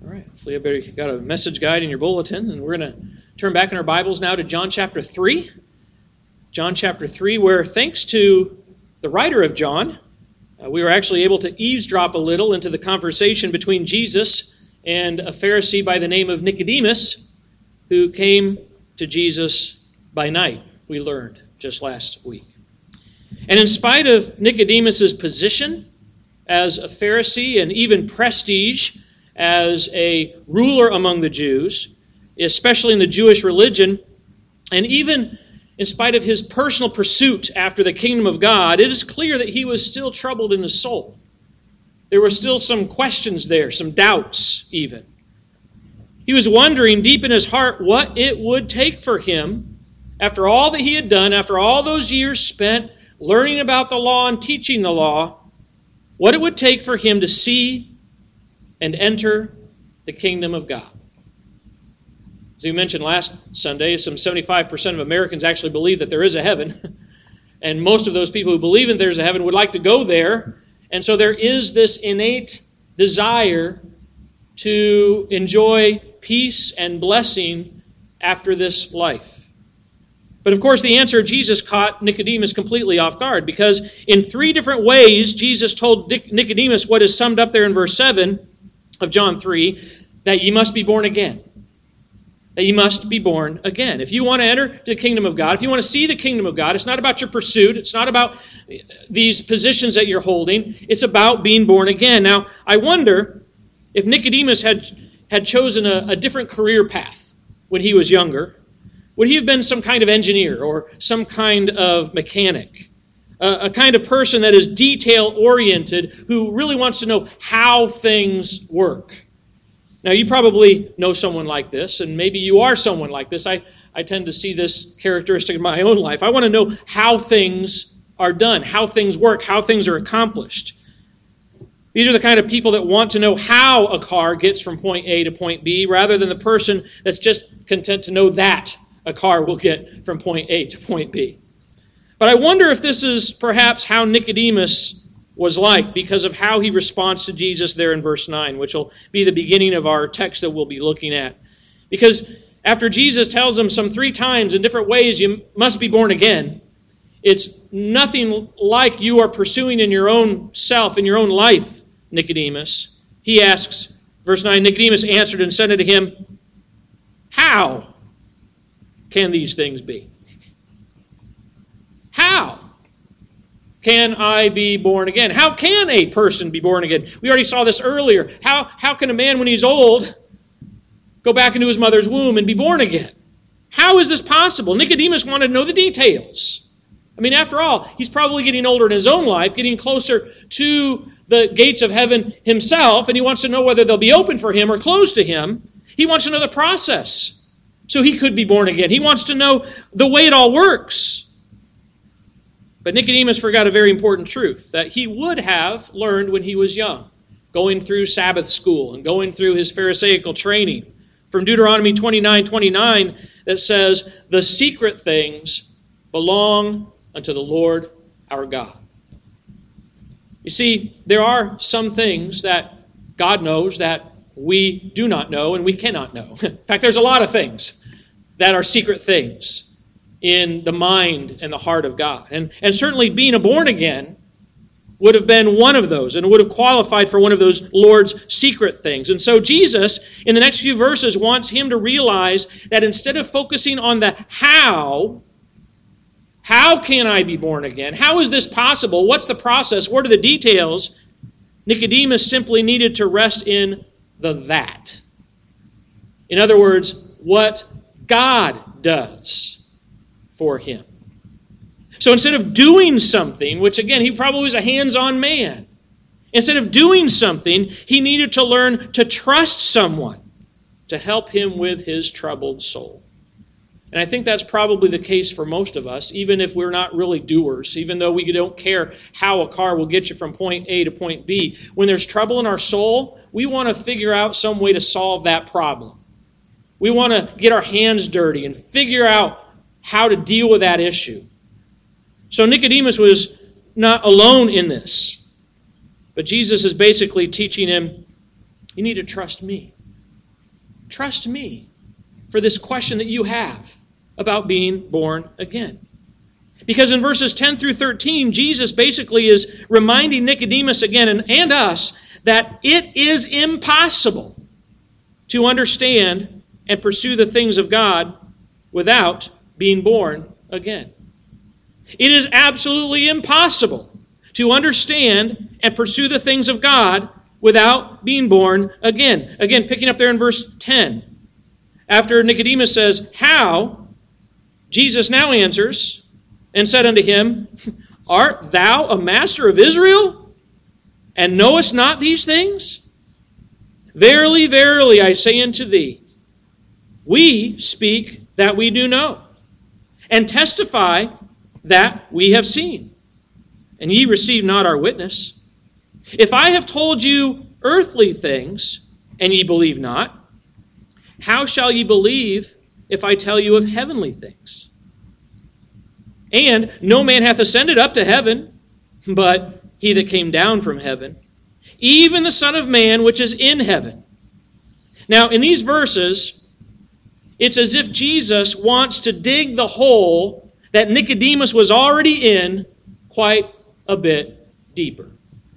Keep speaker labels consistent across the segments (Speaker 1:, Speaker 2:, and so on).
Speaker 1: All right, hopefully everybody got a message guide in your bulletin, and we're going to turn back in our Bibles now to John chapter 3. John chapter 3, where thanks to the writer of John, we were actually able to eavesdrop a little into the conversation between Jesus and a Pharisee by the name of Nicodemus, who came to Jesus by night, we learned just last week. And in spite of Nicodemus's position as a Pharisee and even prestige as a ruler among the Jews, especially in the Jewish religion, and even in spite of his personal pursuit after the kingdom of God, it is clear that he was still troubled in his soul. There were still some questions there, some doubts even. He was wondering deep in his heart what it would take for him, after all that he had done, after all those years spent learning about the law and teaching the law, what it would take for him to see and enter the kingdom of God. As we mentioned last Sunday, some 75% of Americans actually believe that there is a heaven. And most of those people who believe that there's a heaven would like to go there. And so there is this innate desire to enjoy peace and blessing after this life. But of course, the answer Jesus caught Nicodemus completely off guard, because in three different ways, Jesus told Nicodemus what is summed up there in verse 7 of John 3, that you must be born again. That you must be born again. If you want to enter the kingdom of God, if you want to see the kingdom of God, it's not about your pursuit, it's not about these positions that you're holding, it's about being born again. Now, I wonder if Nicodemus had chosen a different career path when he was younger. Would he have been some kind of engineer or some kind of mechanic? A kind of person that is detail-oriented, who really wants to know how things work. Now, you probably know someone like this, and maybe you are someone like this. I tend to see this characteristic in my own life. I want to know how things are done, how things work, how things are accomplished. These are the kind of people that want to know how a car gets from point A to point B, rather than the person that's just content to know that a car will get from point A to point B. But I wonder if this is perhaps how Nicodemus was like, because of how he responds to Jesus there in verse 9, which will be the beginning of our text that we'll be looking at. Because after Jesus tells him some 3 times in different ways, you must be born again, it's nothing like you are pursuing in your own self, in your own life, Nicodemus. He asks, verse 9, Nicodemus answered and said unto him, how can these things be? How can I be born again? How can a person be born again? We already saw this earlier. How can a man, when he's old, go back into his mother's womb and be born again? How is this possible? Nicodemus wanted to know the details. I mean, after all, he's probably getting older in his own life, getting closer to the gates of heaven himself, and he wants to know whether they'll be open for him or closed to him. He wants to know the process so he could be born again. He wants to know the way it all works. But Nicodemus forgot a very important truth, that he would have learned when he was young, going through Sabbath school and going through his Pharisaical training. From Deuteronomy 29:29, that says, the secret things belong unto the Lord our God. You see, there are some things that God knows that we do not know and we cannot know. In fact, there's a lot of things that are secret things in the mind and the heart of God. And certainly being a born again would have been one of those, and would have qualified for one of those Lord's secret things. And so Jesus, in the next few verses, wants him to realize that instead of focusing on the how can I be born again? How is this possible? What's the process? What are the details? Nicodemus simply needed to rest in the that. In other words, what God does for him. So instead of doing something, which again, he probably was a hands-on man, instead of doing something, he needed to learn to trust someone to help him with his troubled soul. And I think that's probably the case for most of us, even if we're not really doers, even though we don't care how a car will get you from point A to point B. When there's trouble in our soul, we want to figure out some way to solve that problem. We want to get our hands dirty and figure out how to deal with that issue. So Nicodemus was not alone in this. But Jesus is basically teaching him, you need to trust me. trust me for this question that you have about being born again. Because in verses 10 through 13, Jesus basically is reminding Nicodemus again and us that it is impossible to understand and pursue the things of God without being born again. It is absolutely impossible to understand and pursue the things of God without being born again. Again, picking up there in verse 10. After Nicodemus says, "How?" Jesus now answers and said unto him, "Art thou a master of Israel, and knowest not these things? Verily, verily, I say unto thee, we speak that we do know, and testify that we have seen, and ye receive not our witness. If I have told you earthly things, and ye believe not, how shall ye believe if I tell you of heavenly things? And no man hath ascended up to heaven, but he that came down from heaven, even the Son of Man which is in heaven." Now, in these verses, it's as if Jesus wants to dig the hole that Nicodemus was already in quite a bit deeper.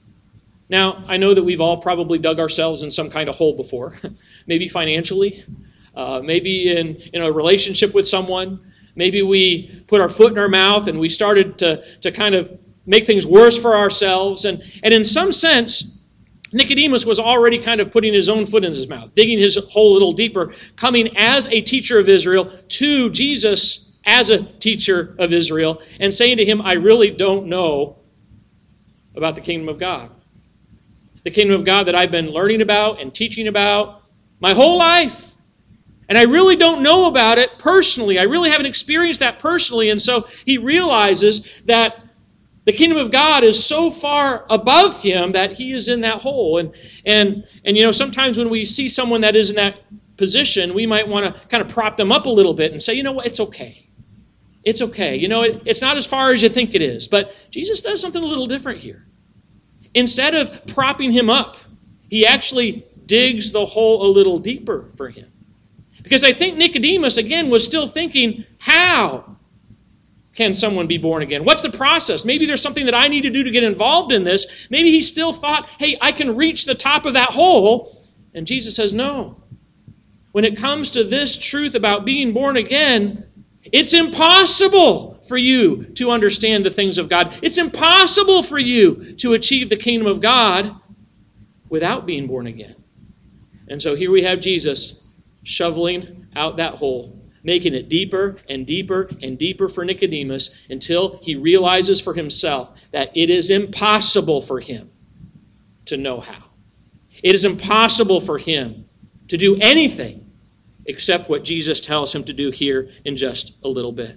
Speaker 1: Now, I know that we've all probably dug ourselves in some kind of hole before, maybe financially, maybe in a relationship with someone. Maybe we put our foot in our mouth and we started to kind of make things worse for ourselves. And in some sense, Nicodemus was already kind of putting his own foot in his mouth, digging his hole a little deeper, coming as a teacher of Israel to Jesus as a teacher of Israel and saying to him, "I really don't know about the kingdom of God. The kingdom of God that I've been learning about and teaching about my whole life. And I really don't know about it personally. I really haven't experienced that personally." And so he realizes that the kingdom of God is so far above him that he is in that hole. And sometimes when we see someone that is in that position, we might want to kind of prop them up a little bit and say, "You know what, it's okay. It's okay. It's not as far as you think it is." But Jesus does something a little different here. Instead of propping him up, he actually digs the hole a little deeper for him. Because I think Nicodemus, again, was still thinking, how can someone be born again? What's the process? Maybe there's something that I need to do to get involved in this. Maybe he still thought, hey, I can reach the top of that hole. And Jesus says, no. When it comes to this truth about being born again, it's impossible for you to understand the things of God. It's impossible for you to achieve the kingdom of God without being born again. And so here we have Jesus shoveling out that hole, making it deeper and deeper and deeper for Nicodemus until he realizes for himself that it is impossible for him to know how. It is impossible for him to do anything except what Jesus tells him to do here in just a little bit.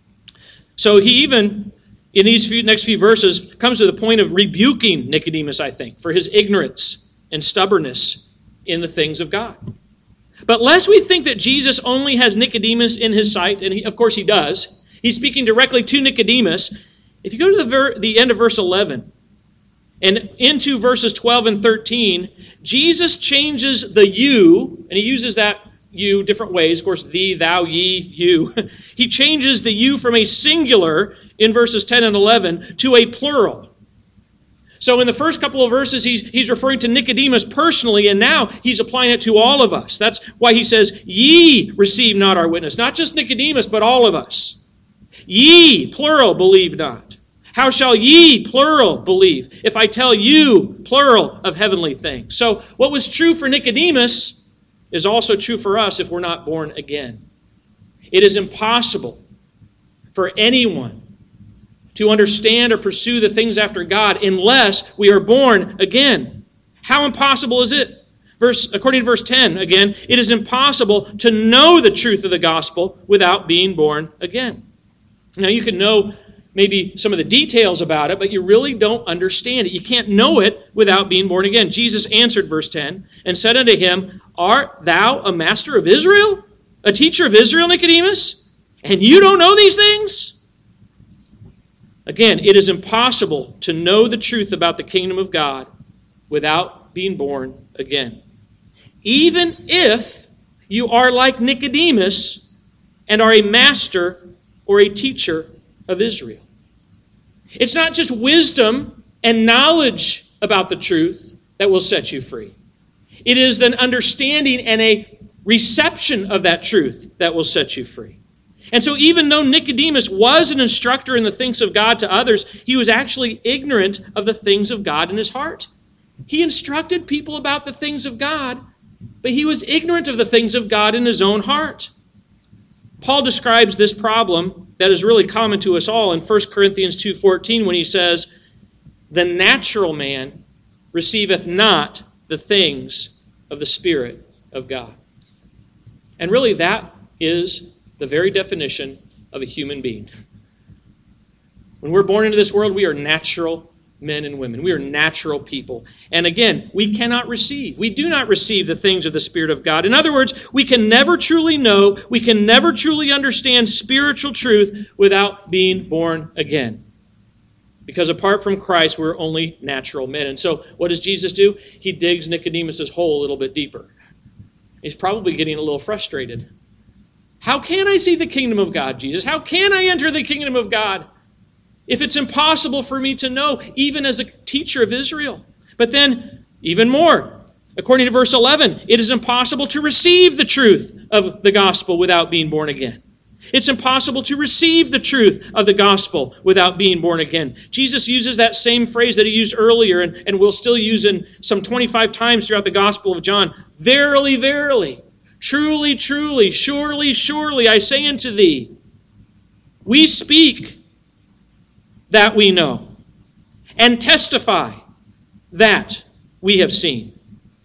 Speaker 1: So he even, in these next few verses, comes to the point of rebuking Nicodemus, I think, for his ignorance and stubbornness in the things of God. But lest we think that Jesus only has Nicodemus in his sight, and of course he does, he's speaking directly to Nicodemus. If you go to the end of verse 11 and into verses 12 and 13, Jesus changes the you, and he uses that you different ways. Of course, thee, thou, ye, you. He changes the you from a singular in verses 10 and 11 to a plural. So in the first couple of verses, he's referring to Nicodemus personally, and now he's applying it to all of us. That's why he says, ye receive not our witness. Not just Nicodemus, but all of us. Ye, plural, believe not. How shall ye, plural, believe, if I tell you, plural, of heavenly things? So what was true for Nicodemus is also true for us if we're not born again. It is impossible for anyone to understand or pursue the things after God unless we are born again. How impossible is it? According to verse 10, again, it is impossible to know the truth of the gospel without being born again. Now, you can know maybe some of the details about it, but you really don't understand it. You can't know it without being born again. Jesus answered, verse 10, and said unto him, Art thou a master of Israel? A teacher of Israel, Nicodemus? And you don't know these things? Again, it is impossible to know the truth about the kingdom of God without being born again. Even if you are like Nicodemus and are a master or a teacher of Israel. It's not just wisdom and knowledge about the truth that will set you free. It is an understanding and a reception of that truth that will set you free. And so even though Nicodemus was an instructor in the things of God to others, he was actually ignorant of the things of God in his heart. He instructed people about the things of God, but he was ignorant of the things of God in his own heart. Paul describes this problem that is really common to us all in 1 Corinthians 2:14 when he says, "The natural man receiveth not the things of the Spirit of God." And really that is the very definition of a human being. When we're born into this world, we are natural men and women. We are natural people. And again, we do not receive the things of the Spirit of God. In other words, we can never truly know, we can never truly understand spiritual truth without being born again. Because apart from Christ, we're only natural men. And so what does Jesus do? He digs Nicodemus' hole a little bit deeper. He's probably getting a little frustrated. How can I see the kingdom of God, Jesus? How can I enter the kingdom of God if it's impossible for me to know, even as a teacher of Israel? But then, even more, according to verse 11, it is impossible to receive the truth of the gospel without being born again. It's impossible to receive the truth of the gospel without being born again. Jesus uses that same phrase that he used earlier and will still use in some 25 times throughout the Gospel of John. Verily, verily, truly, truly, surely, surely, I say unto thee, we speak that we know, and testify that we have seen,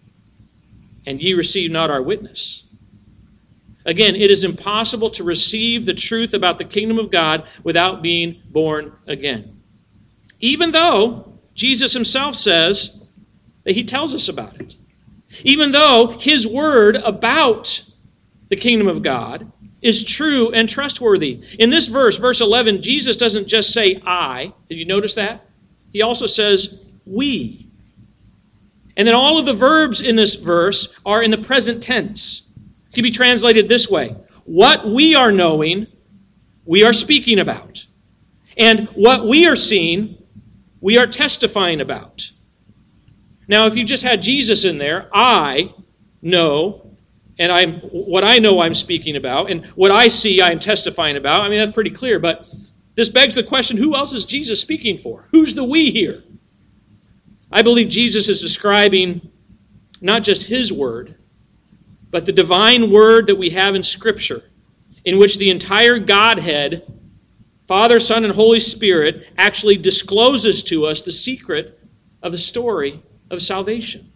Speaker 1: and ye receive not our witness. Again, it is impossible to receive the truth about the kingdom of God without being born again. Even though Jesus himself says that he tells us about it. Even though his word about the kingdom of God is true and trustworthy. In this verse, verse 11, Jesus doesn't just say I. Did you notice that? He also says we. And then all of the verbs in this verse are in the present tense. It can be translated this way. What we are knowing, we are speaking about. And what we are seeing, we are testifying about. Now, if you just had Jesus in there, I know, and what I know I'm speaking about, and what I see I'm testifying about. I mean, that's pretty clear, but this begs the question, who else is Jesus speaking for? Who's the we here? I believe Jesus is describing not just his word, but the divine word that we have in Scripture, in which the entire Godhead, Father, Son, and Holy Spirit, actually discloses to us the secret of the story of salvation.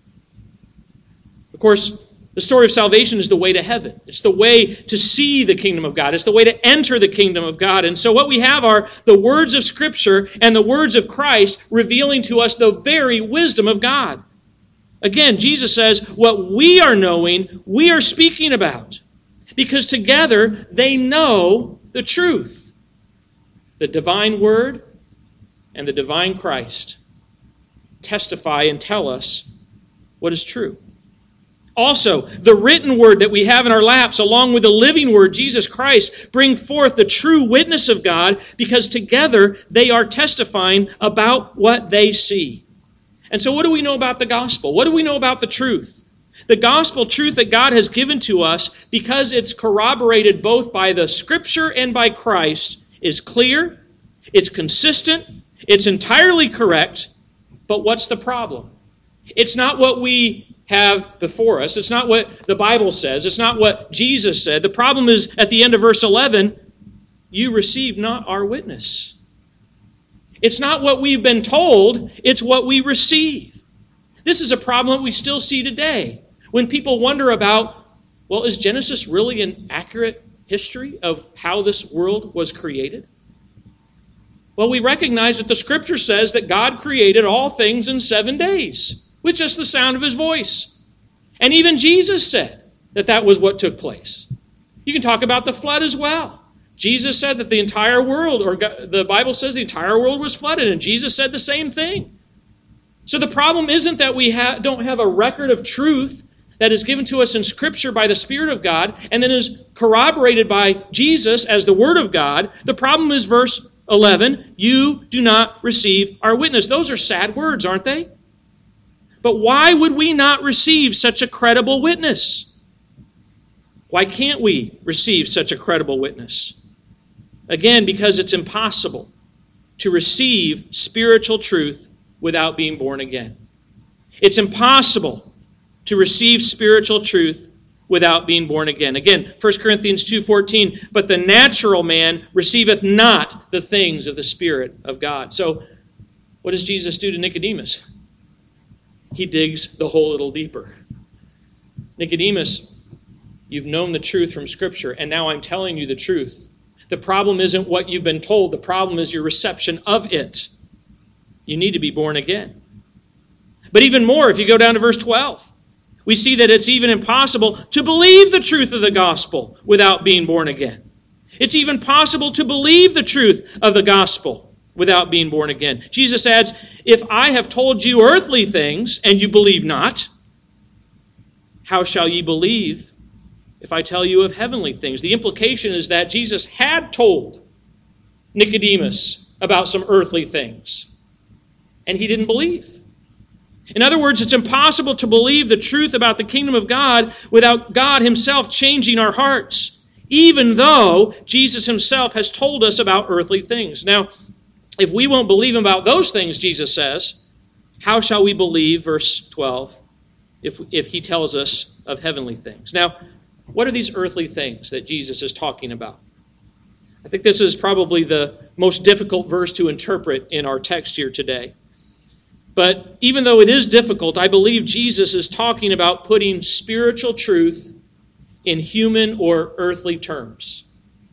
Speaker 1: Of course, the story of salvation is the way to heaven. It's the way to see the kingdom of God. It's the way to enter the kingdom of God. And so what we have are the words of Scripture and the words of Christ revealing to us the very wisdom of God. Again, Jesus says, what we are knowing, we are speaking about. Because together they know the truth. The divine word and the divine Christ testify and tell us what is true. Also, the written word that we have in our laps, along with the living word, Jesus Christ, bring forth the true witness of God because together they are testifying about what they see. And so what do we know about the gospel? What do we know about the truth? The gospel truth that God has given to us, because it's corroborated both by the Scripture and by Christ, is clear, it's consistent, it's entirely correct, but what's the problem? It's not what we have before us. It's not what the Bible says. It's not what Jesus said. The problem is at the end of verse 11, you receive not our witness. It's not what we've been told, it's what we receive. This is a problem we still see today. When people wonder about, well, is Genesis really an accurate history of how this world was created? Well, we recognize that the Scripture says that God created all things in 7 days with just the sound of his voice. And even Jesus said that that was what took place. You can talk about the flood as well. Jesus said that the entire world, or the Bible says the entire world was flooded, and Jesus said the same thing. So the problem isn't that we don't have a record of truth that is given to us in Scripture by the Spirit of God and then is corroborated by Jesus as the Word of God. The problem is verse 11, you do not receive our witness. Those are sad words, aren't they? But why would we not receive such a credible witness? Why can't we receive such a credible witness? Again, because it's impossible to receive spiritual truth without being born again. It's impossible to receive spiritual truth without being born again. Again, 1 Corinthians 2:14, but the natural man receiveth not the things of the Spirit of God. So, what does Jesus do to Nicodemus? He digs the hole a little deeper. Nicodemus, you've known the truth from Scripture, and now I'm telling you the truth. The problem isn't what you've been told. The problem is your reception of it. You need to be born again. But even more, if you go down to verse 12, we see that it's even impossible to believe the truth of the gospel without being born again. It's even possible to believe the truth of the gospel without being born again. Jesus adds, if I have told you earthly things and you believe not, how shall ye believe if I tell you of heavenly things? The implication is that Jesus had told Nicodemus about some earthly things, and he didn't believe. In other words, it's impossible to believe the truth about the kingdom of God without God himself changing our hearts, even though Jesus himself has told us about earthly things. Now, if we won't believe about those things, Jesus says, how shall we believe, verse 12, if he tells us of heavenly things? Now, what are these earthly things that Jesus is talking about? I think this is probably the most difficult verse to interpret in our text here today. But even though it is difficult, I believe Jesus is talking about putting spiritual truth in human or earthly terms.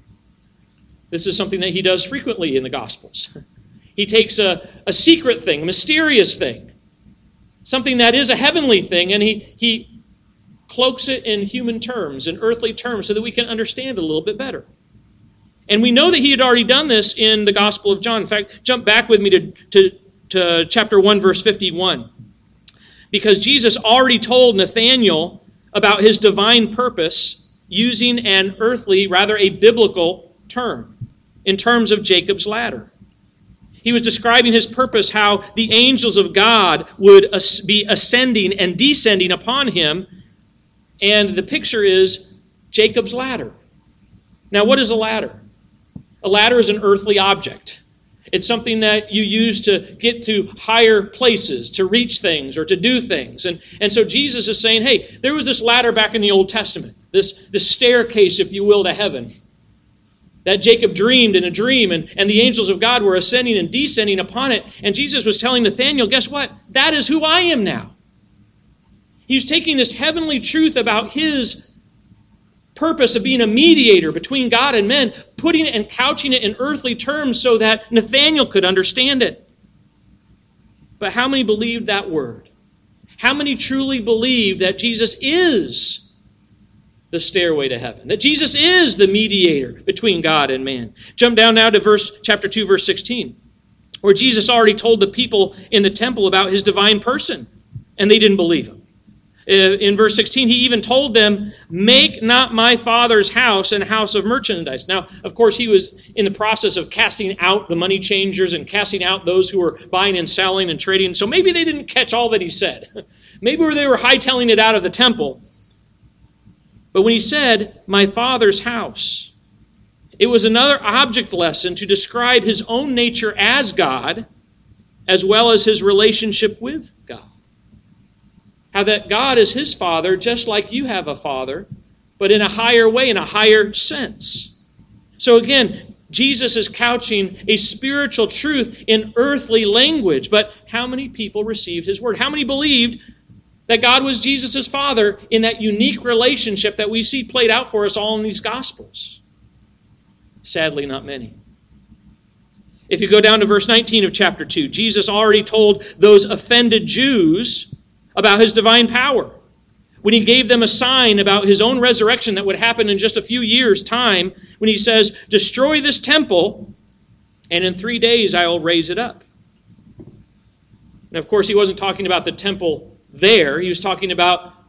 Speaker 1: This is something that he does frequently in the Gospels. He takes a secret thing, a mysterious thing, something that is a heavenly thing, and he cloaks it in human terms, in earthly terms, so that we can understand it a little bit better. And we know that he had already done this in the Gospel of John. In fact, jump back with me to chapter 1, verse 51. Because Jesus already told Nathanael about his divine purpose using an earthly, rather a biblical term, in terms of Jacob's ladder. He was describing his purpose, how the angels of God would be ascending and descending upon him, and the picture is Jacob's ladder. Now, what is a ladder? A ladder is an earthly object. It's something that you use to get to higher places, to reach things or to do things. And so Jesus is saying, hey, there was this ladder back in the Old Testament, this staircase, if you will, to heaven, that Jacob dreamed in a dream, and the angels of God were ascending and descending upon it. And Jesus was telling Nathanael, guess what? That is who I am now. He's taking this heavenly truth about his purpose of being a mediator between God and men, putting it and couching it in earthly terms so that Nathanael could understand it. But how many believed that word? How many truly believe that Jesus is the stairway to heaven, that Jesus is the mediator between God and man? Jump down now to chapter 2, verse 16, where Jesus already told the people in the temple about his divine person, and they didn't believe him. In verse 16, he even told them, make not my Father's house an house of merchandise. Now, of course, he was in the process of casting out the money changers and casting out those who were buying and selling and trading. So maybe they didn't catch all that he said. Maybe they were hightailing it out of the temple. But when he said, my Father's house, it was another object lesson to describe his own nature as God, as well as his relationship with God. How that God is his Father, just like you have a Father, but in a higher way, in a higher sense. So again, Jesus is couching a spiritual truth in earthly language. But how many people received his word? How many believed that God was Jesus' Father in that unique relationship that we see played out for us all in these Gospels? Sadly, not many. If you go down to verse 19 of chapter 2, Jesus already told those offended Jews about his divine power when he gave them a sign about his own resurrection that would happen in just a few years' time, when he says, destroy this temple, and in 3 days I will raise it up. Now, of course, he wasn't talking about the temple there. He was talking about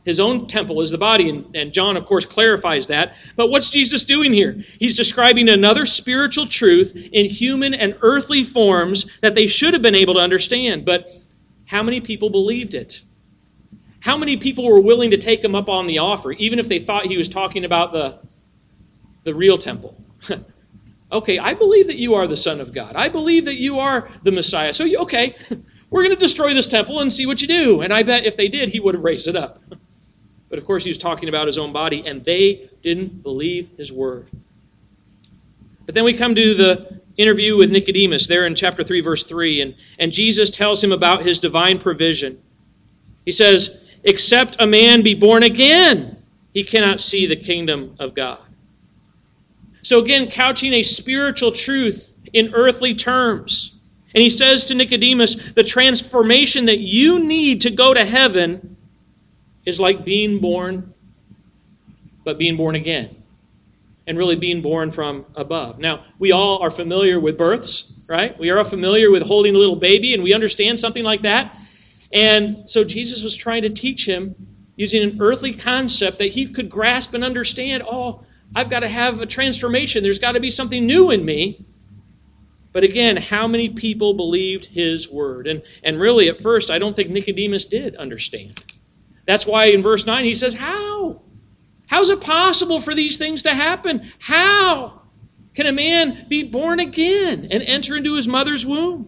Speaker 1: His own temple is the body, and John, of course, clarifies that. But what's Jesus doing here? He's describing another spiritual truth in human and earthly forms that they should have been able to understand. But how many people believed it? How many people were willing to take him up on the offer, even if they thought he was talking about the real temple? Okay, I believe that you are the Son of God. I believe that you are the Messiah. So, okay, we're going to destroy this temple and see what you do. And I bet if they did, he would have raised it up. But of course, he was talking about his own body, and they didn't believe his word. But then we come to the interview with Nicodemus there in chapter 3, verse 3, and Jesus tells him about his divine provision. He says, "Except a man be born again, he cannot see the kingdom of God." So again, couching a spiritual truth in earthly terms. And he says to Nicodemus, the transformation that you need to go to heaven is like being born, but being born again. And really being born from above. Now, we all are familiar with births, right? We are all familiar with holding a little baby, and we understand something like that. And so Jesus was trying to teach him using an earthly concept that he could grasp and understand. Oh, I've got to have a transformation. There's got to be something new in me. But again, how many people believed his word? And really, at first, I don't think Nicodemus did understand. That's why in verse 9 he says, how? How is it possible for these things to happen? How can a man be born again and enter into his mother's womb?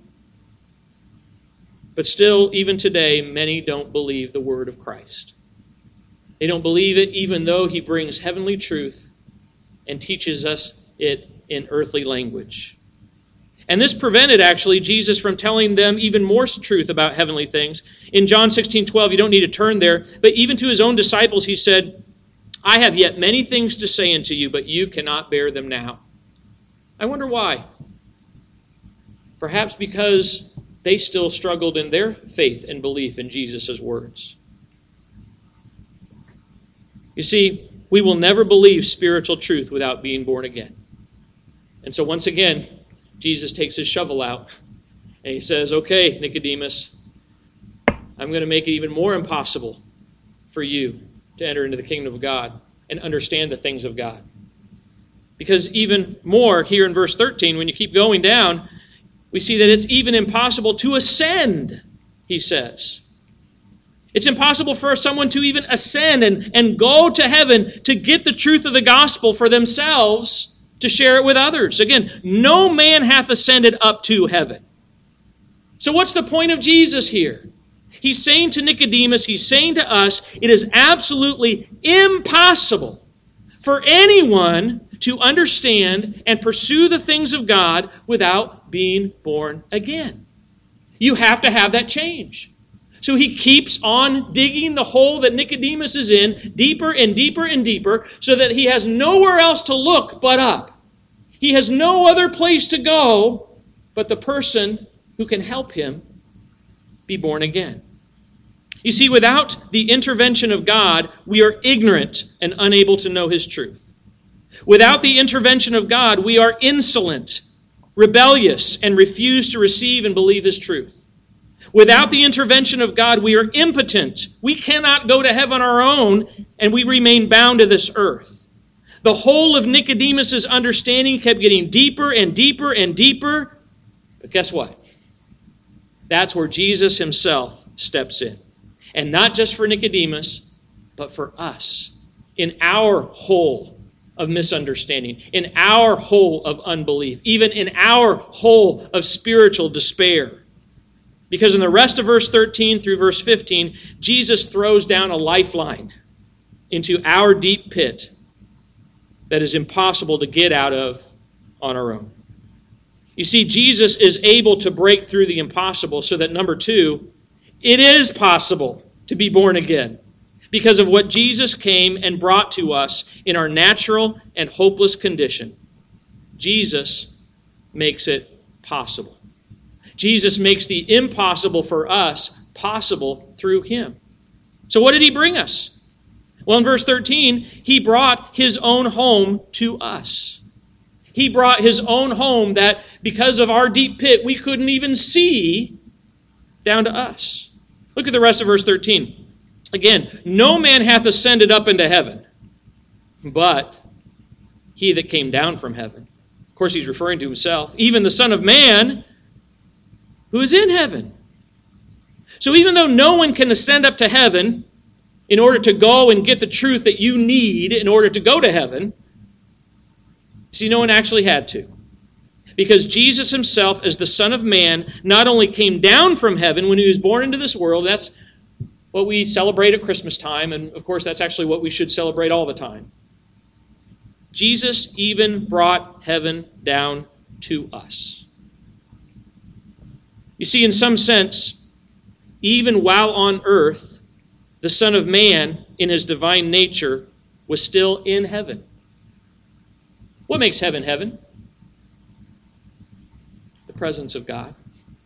Speaker 1: But still, even today, many don't believe the word of Christ. They don't believe it even though he brings heavenly truth and teaches us it in earthly language. And this prevented, actually, Jesus from telling them even more truth about heavenly things. In John 16:12, you don't need to turn there, but even to his own disciples he said, "I have yet many things to say unto you, but you cannot bear them now." I wonder why. Perhaps because they still struggled in their faith and belief in Jesus' words. You see, we will never believe spiritual truth without being born again. And so once again, Jesus takes his shovel out and he says, "Okay, Nicodemus, I'm going to make it even more impossible for you to enter into the kingdom of God and understand the things of God." Because even more here in verse 13, when you keep going down, we see that it's even impossible to ascend, he says. It's impossible for someone to even ascend and go to heaven to get the truth of the gospel for themselves, to share it with others. Again, no man hath ascended up to heaven. So what's the point of Jesus here? He's saying to Nicodemus, he's saying to us, it is absolutely impossible for anyone to understand and pursue the things of God without being born again. You have to have that change. So he keeps on digging the hole that Nicodemus is in, deeper and deeper and deeper, so that he has nowhere else to look but up. He has no other place to go but the person who can help him be born again. You see, without the intervention of God, we are ignorant and unable to know his truth. Without the intervention of God, we are insolent, rebellious, and refuse to receive and believe his truth. Without the intervention of God, we are impotent. We cannot go to heaven on our own, and we remain bound to this earth. The whole of Nicodemus' understanding kept getting deeper and deeper and deeper. But guess what? That's where Jesus himself steps in. And not just for Nicodemus, but for us. In our hole of misunderstanding, in our hole of unbelief, even in our hole of spiritual despair. Because in the rest of verse 13 through verse 15, Jesus throws down a lifeline into our deep pit that is impossible to get out of on our own. You see, Jesus is able to break through the impossible so that, number two, it is possible to be born again because of what Jesus came and brought to us in our natural and hopeless condition. Jesus makes it possible. Jesus makes the impossible for us possible through him. So what did he bring us? Well, in verse 13, he brought his own home to us. He brought his own home that, because of our deep pit, we couldn't even see, down to us. Look at the rest of verse 13. Again, no man hath ascended up into heaven, but he that came down from heaven. Of course, he's referring to himself. Even the Son of Man who is in heaven. So even though no one can ascend up to heaven in order to go and get the truth that you need in order to go to heaven, see, no one actually had to. Because Jesus himself, as the Son of Man, not only came down from heaven when he was born into this world, that's what we celebrate at Christmas time, and of course that's actually what we should celebrate all the time. Jesus even brought heaven down to us. You see, in some sense, even while on earth, the Son of Man, in his divine nature, was still in heaven. What makes heaven heaven? The presence of God.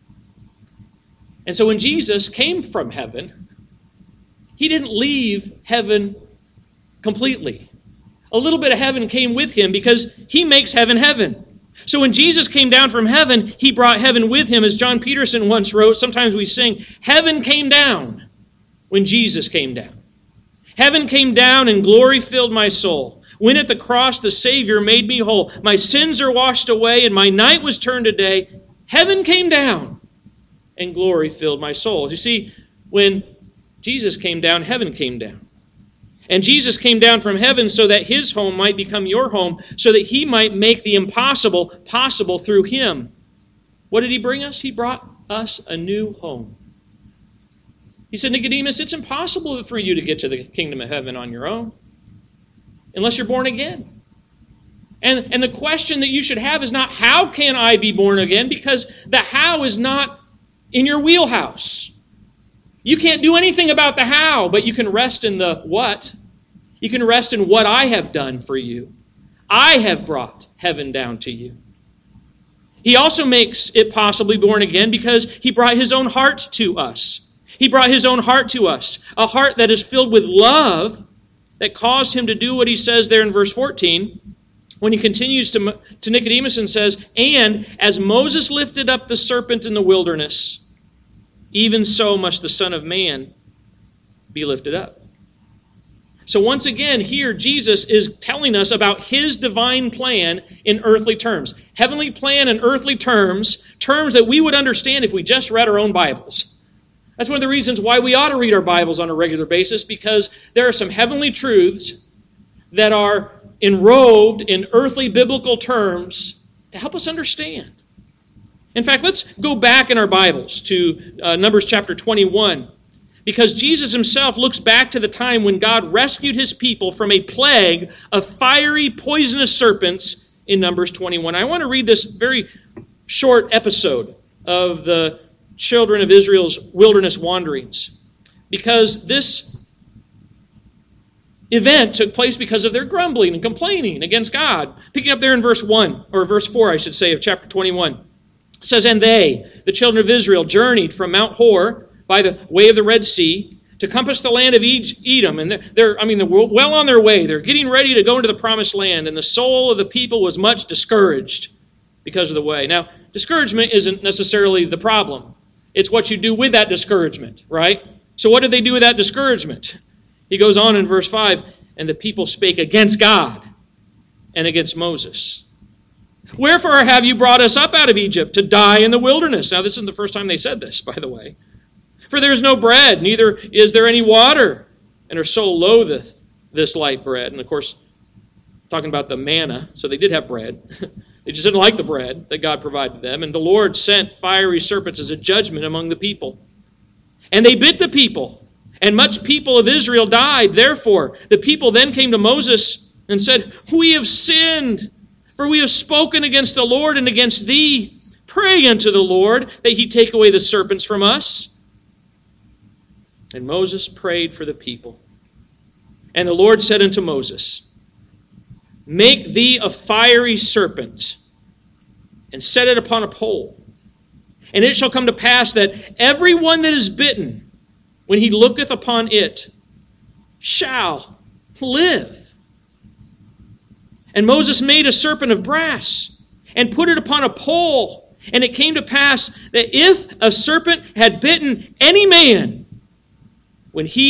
Speaker 1: And so when Jesus came from heaven, he didn't leave heaven completely. A little bit of heaven came with him because he makes heaven heaven. So when Jesus came down from heaven, he brought heaven with him. As John Peterson once wrote, sometimes we sing, heaven came down when Jesus came down. Heaven came down and glory filled my soul. When at the cross the Savior made me whole. My sins are washed away and my night was turned to day. Heaven came down and glory filled my soul. You see, when Jesus came down, heaven came down. And Jesus came down from heaven so that his home might become your home, so that he might make the impossible possible through him. What did he bring us? He brought us a new home. He said, Nicodemus, it's impossible for you to get to the kingdom of heaven on your own unless you're born again. And the question that you should have is not, how can I be born again? Because the how is not in your wheelhouse. You can't do anything about the how, but you can rest in the what. You can rest in what I have done for you. I have brought heaven down to you. He also makes it possibly born again because he brought his own heart to us. He brought his own heart to us, a heart that is filled with love that caused him to do what he says there in verse 14 when he continues to Nicodemus and says, and as Moses lifted up the serpent in the wilderness, even so must the Son of Man be lifted up. So once again, here Jesus is telling us about his divine plan in earthly terms. Heavenly plan in earthly terms, terms that we would understand if we just read our own Bibles. That's one of the reasons why we ought to read our Bibles on a regular basis, because there are some heavenly truths that are enrobed in earthly biblical terms to help us understand. In fact, let's go back in our Bibles to Numbers chapter 21, because Jesus himself looks back to the time when God rescued his people from a plague of fiery, poisonous serpents in Numbers 21. I want to read this very short episode of the children of Israel's wilderness wanderings, because this event took place because of their grumbling and complaining against God. Picking up there in verse 1, or verse 4, I should say, of chapter 21. It says, and they, the children of Israel, journeyed from Mount Hor by the way of the Red Sea to compass the land of Edom. And they're well on their way. They're getting ready to go into the promised land. And the soul of the people was much discouraged because of the way. Now, discouragement isn't necessarily the problem. It's what you do with that discouragement, right? So what did they do with that discouragement? He goes on in verse 5, and the people spake against God and against Moses. Wherefore have you brought us up out of Egypt to die in the wilderness? Now, this isn't the first time they said this, by the way. For there is no bread, neither is there any water, and her soul loatheth this light bread. And of course, talking about the manna, so they did have bread. They just didn't like the bread that God provided them. And the Lord sent fiery serpents as a judgment among the people. And they bit the people, and much people of Israel died. Therefore, the people then came to Moses and said, we have sinned, for we have spoken against the Lord and against thee. Pray unto the Lord that he take away the serpents from us. And Moses prayed for the people. And the Lord said unto Moses, make thee a fiery serpent, and set it upon a pole. And it shall come to pass that every one that is bitten, when he looketh upon it, shall live. And Moses made a serpent of brass, and put it upon a pole. And it came to pass that if a serpent had bitten any man, when he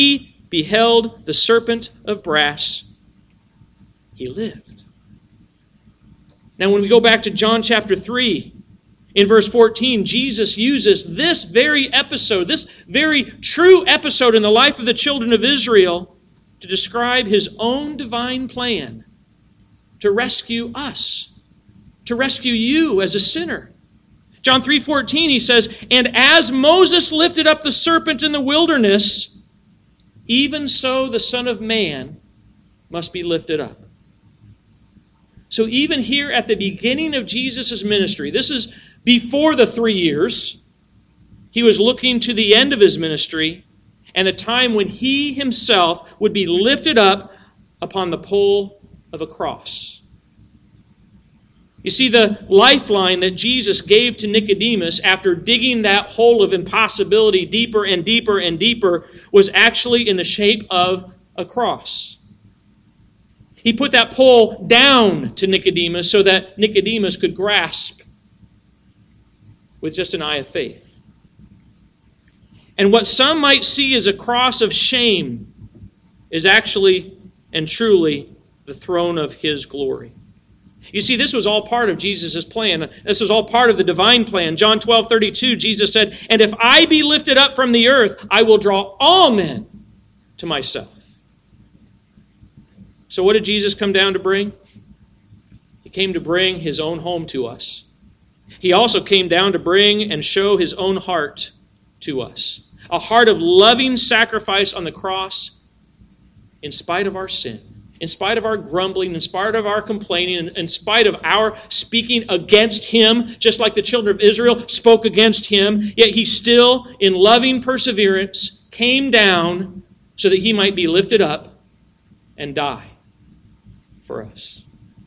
Speaker 1: beheld the serpent of brass, he lived. Now when we go back to John chapter 3, in verse 14, Jesus uses this very episode, this very true episode in the life of the children of Israel to describe his own divine plan to rescue us, to rescue you as a sinner. John 3:14, he says, "And as Moses lifted up the serpent in the wilderness, even so the Son of Man must be lifted up." So even here at the beginning of Jesus' ministry, this is before the 3 years, he was looking to the end of his ministry and the time when he himself would be lifted up upon the pole of a cross. You see, the lifeline that Jesus gave to Nicodemus after digging that hole of impossibility deeper and deeper and deeper was actually in the shape of a cross. He put that pole down to Nicodemus so that Nicodemus could grasp with just an eye of faith. And what some might see as a cross of shame is actually and truly the throne of his glory. You see, this was all part of Jesus' plan. This was all part of the divine plan. John 12:32, Jesus said, "And if I be lifted up from the earth, I will draw all men to myself." So what did Jesus come down to bring? He came to bring his own home to us. He also came down to bring and show his own heart to us. A heart of loving sacrifice on the cross in spite of our sin, in spite of our grumbling, in spite of our complaining, in spite of our speaking against him, just like the children of Israel spoke against him, yet he still, in loving perseverance, came down so that he might be lifted up and die for us.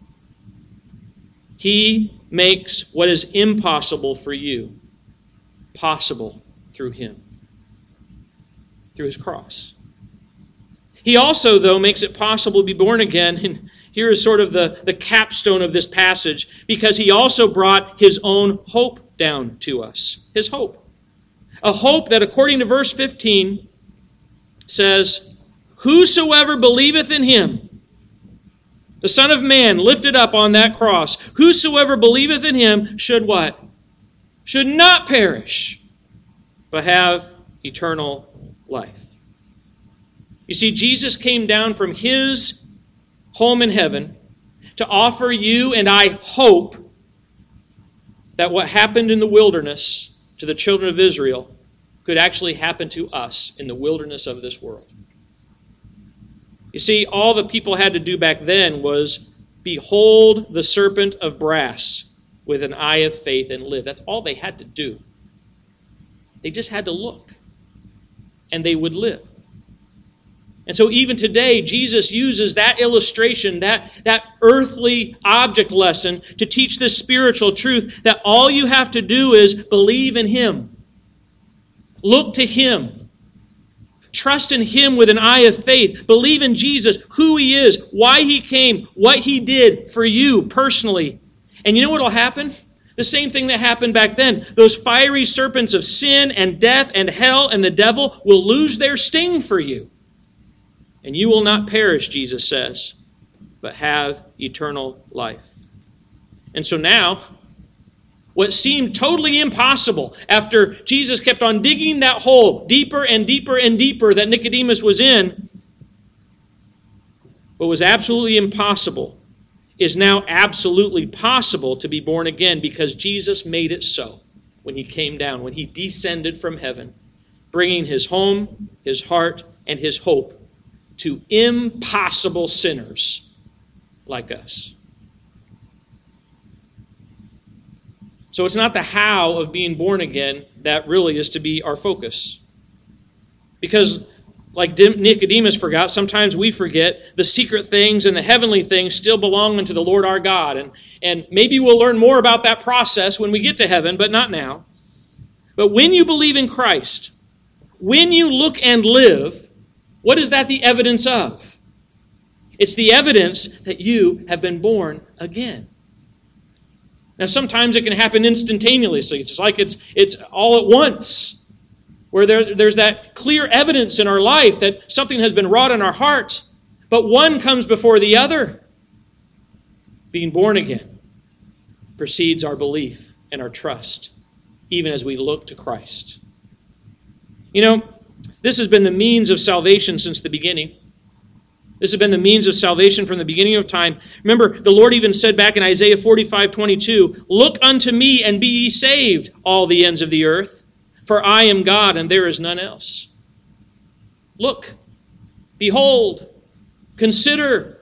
Speaker 1: He makes what is impossible for you possible through him, through his cross. He also, though, makes it possible to be born again, and here is sort of the capstone of this passage, because he also brought his own hope down to us. His hope. A hope that, according to verse 15, says, "Whosoever believeth in him," the Son of Man lifted up on that cross, "whosoever believeth in him should" what? "Should not perish, but have eternal life." You see, Jesus came down from his home in heaven to offer you and I hope that what happened in the wilderness to the children of Israel could actually happen to us in the wilderness of this world. You see, all the people had to do back then was behold the serpent of brass with an eye of faith and live. That's all they had to do. They just had to look, and they would live. And so even today, Jesus uses that illustration, that earthly object lesson to teach this spiritual truth that all you have to do is believe in him. Look to him. Trust in him with an eye of faith. Believe in Jesus, who he is, why he came, what he did for you personally. And you know what will happen? The same thing that happened back then. Those fiery serpents of sin and death and hell and the devil will lose their sting for you. And you will not perish, Jesus says, but have eternal life. And so now, what seemed totally impossible after Jesus kept on digging that hole deeper and deeper and deeper that Nicodemus was in, what was absolutely impossible is now absolutely possible to be born again because Jesus made it so when he came down, when he descended from heaven, bringing his home, his heart, and his hope to impossible sinners like us. So it's not the how of being born again that really is to be our focus. Because like Nicodemus forgot, sometimes we forget the secret things and the heavenly things still belong unto the Lord our God. And maybe we'll learn more about that process when we get to heaven, but not now. But when you believe in Christ, when you look and live, what is that the evidence of? It's the evidence that you have been born again. Now, sometimes it can happen instantaneously. It's like it's all at once. where there's that clear evidence in our life that something has been wrought in our hearts, but one comes before the other. Being born again precedes our belief and our trust, even as we look to Christ. You know, this has been the means of salvation since the beginning. This has been the means of salvation from the beginning of time. Remember, the Lord even said back in Isaiah 45:22, "Look unto me and be ye saved, all the ends of the earth, for I am God and there is none else." Look, behold, consider.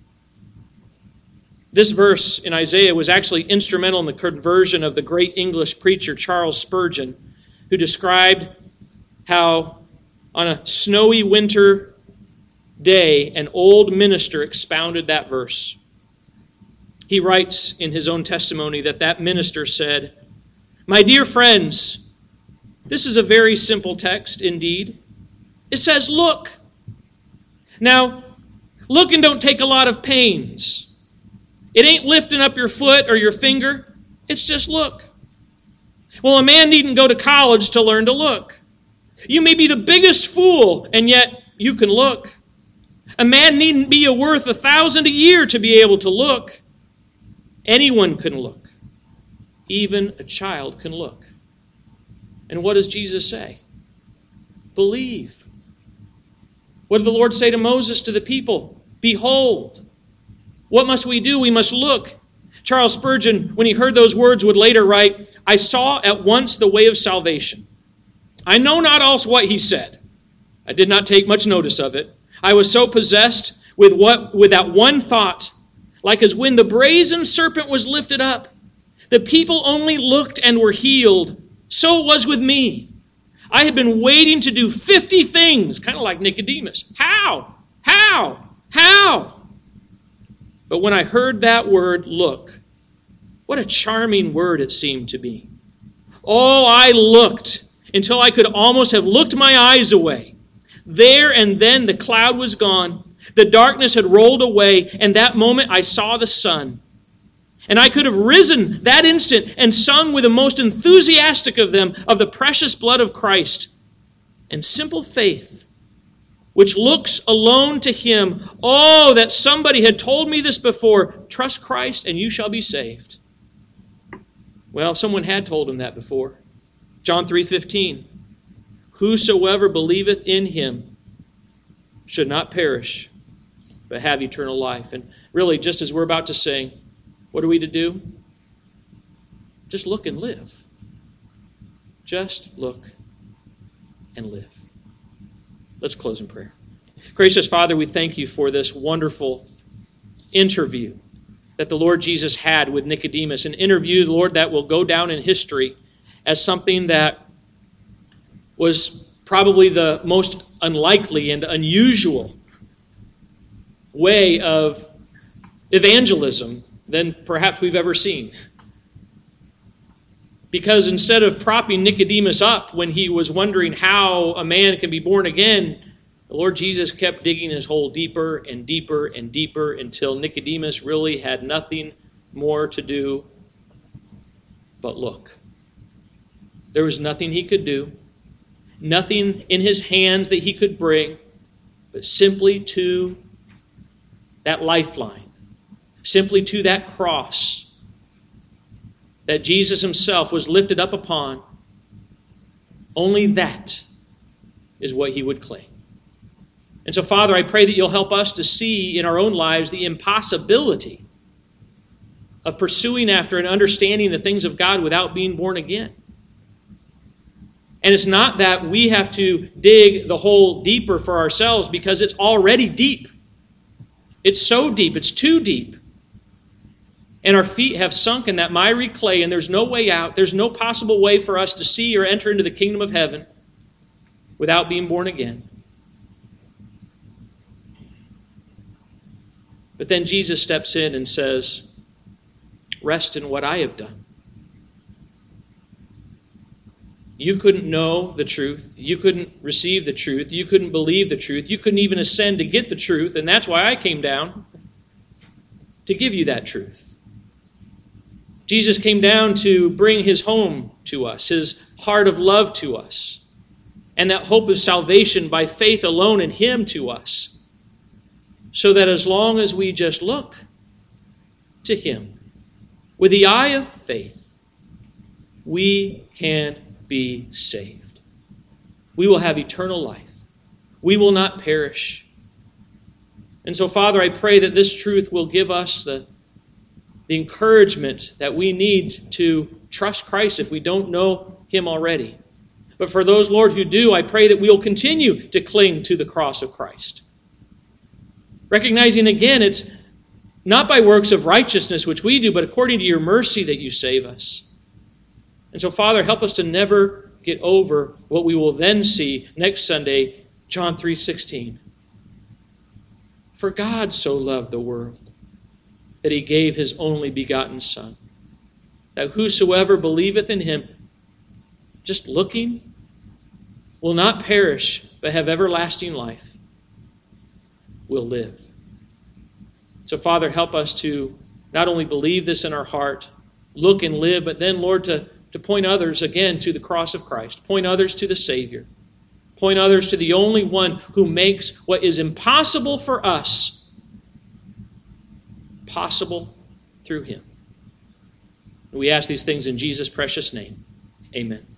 Speaker 1: This verse in Isaiah was actually instrumental in the conversion of the great English preacher Charles Spurgeon, who described how on a snowy winter day, an old minister expounded that verse. He writes in his own testimony that minister said, "My dear friends, this is a very simple text indeed. It says, look. Now, look and don't take a lot of pains. It ain't lifting up your foot or your finger. It's just look. Well, a man needn't go to college to learn to look. You may be the biggest fool, and yet you can look. A man needn't be worth 1,000 a year to be able to look. Anyone can look. Even a child can look." And what does Jesus say? Believe. What did the Lord say to Moses, to the people? Behold. What must we do? We must look. Charles Spurgeon, when he heard those words, would later write, "I saw at once the way of salvation. I know not else what he said. I did not take much notice of it. I was so possessed with that one thought, like as when the brazen serpent was lifted up. The people only looked and were healed. So it was with me. I had been waiting to do 50 things, kind of like Nicodemus. How? But when I heard that word, look, what a charming word it seemed to be. Oh, I looked until I could almost have looked my eyes away. There and then the cloud was gone. The darkness had rolled away, and that moment I saw the sun. And I could have risen that instant and sung with the most enthusiastic of them of the precious blood of Christ. And simple faith, which looks alone to Him. Oh, that somebody had told me this before. Trust Christ and you shall be saved. Well, someone had told him that before. John 3:15. Whosoever believeth in Him should not perish, but have eternal life. And really, just as we're about to sing, what are we to do? Just look and live. Just look and live. Let's close in prayer. Gracious Father, we thank you for this wonderful interview that the Lord Jesus had with Nicodemus. An interview, Lord, that will go down in history as something that was probably the most unlikely and unusual way of evangelism than perhaps we've ever seen. Because instead of propping Nicodemus up when he was wondering how a man can be born again, the Lord Jesus kept digging his hole deeper and deeper and deeper until Nicodemus really had nothing more to do but look. There was nothing he could do, nothing in his hands that he could bring, but simply to that lifeline, simply to that cross that Jesus Himself was lifted up upon. Only that is what he would claim. And so, Father, I pray that you'll help us to see in our own lives the impossibility of pursuing after and understanding the things of God without being born again. And it's not that we have to dig the hole deeper for ourselves, because it's already deep. It's so deep, it's too deep. And our feet have sunk in that miry clay, and there's no way out. There's no possible way for us to see or enter into the kingdom of heaven without being born again. But then Jesus steps in and says, rest in what I have done. You couldn't know the truth. You couldn't receive the truth. You couldn't believe the truth. You couldn't even ascend to get the truth. And that's why I came down, to give you that truth. Jesus came down to bring His home to us, His heart of love to us. and that hope of salvation by faith alone in Him to us, so that as long as we just look to Him with the eye of faith, we can be saved. We will have eternal life. We will not perish. And so, Father, I pray that this truth will give us the encouragement that we need to trust Christ if we don't know Him already. But for those, Lord, who do, I pray that we will continue to cling to the cross of Christ. Recognizing again, it's not by works of righteousness which we do, but according to your mercy that you save us. And so, Father, help us to never get over what we will then see next Sunday, John 3:16. For God so loved the world that He gave His only begotten Son, that whosoever believeth in Him, just looking, will not perish, but have everlasting life, will live. So, Father, help us to not only believe this in our heart, look and live, but then, Lord, to point others again to the cross of Christ. Point others to the Savior. Point others to the only one who makes what is impossible for us possible through Him. We ask these things in Jesus' precious name. Amen.